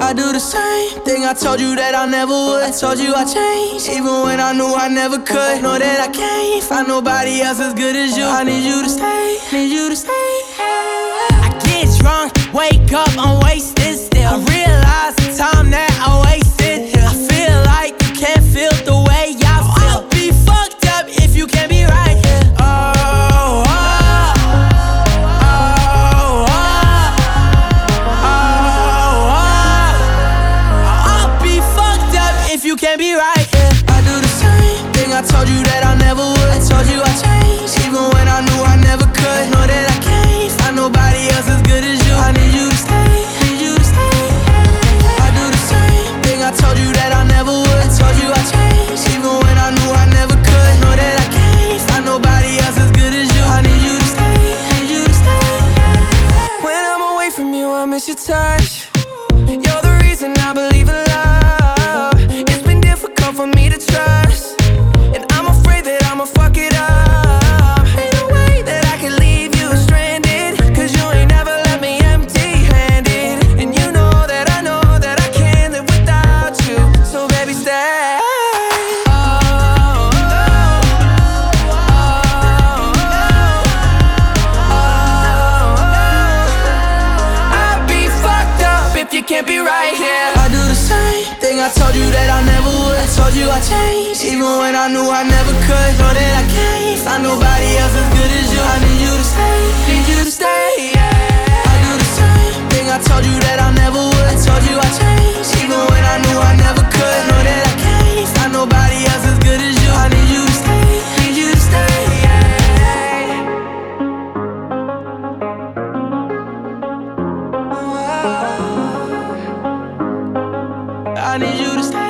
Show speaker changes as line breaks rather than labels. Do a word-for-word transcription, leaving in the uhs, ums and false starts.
I do the same thing I told you that I never would. I told you I changed, even when I knew I never could. Know that I can't find nobody else as good as you. I need you to stay, need you to stay. I get drunk, wake up, I'm wasted still. I realize the time that I wasted here. I feel like you can't feel the way I feel. I'll be fucked up if you can't be right here. Oh, oh, oh, oh, oh, oh. I'll be fucked up if you can't be right here. I do the same thing I told you that I never would. I told you I changed, even when I knew I never could. Know that I can't find nobody else as good as you. I need you to stay, need you to stay. I do the same thing I told you that I never would. I told you I changed, even when I knew I never could. Know that I can't find nobody else as good as you. I need you to stay, need you to stay. When I'm away from you, I miss your touch. You're the reason I believe in love. It's been difficult for me to trust, and I'm afraid that I'ma fuck it up. Ain't no way that I can leave you stranded, cause you ain't never left me empty-handed. And you know that I know that I can't live without you. So baby, stay. Oh, oh, oh, oh, oh. I'd be fucked up if you can't be right here. I do the same thing I told you that I never would. I told you I changed, even when I knew I never could. Know that I can't find nobody else as good as you. I need you to stay, need you to stay, yeah. I do the same thing I told you that I never would. I told you I changed, even when I knew I never could. Know that I can't find nobody else as good as you. I need you to stay, need you to stay, yeah. I need you to stay.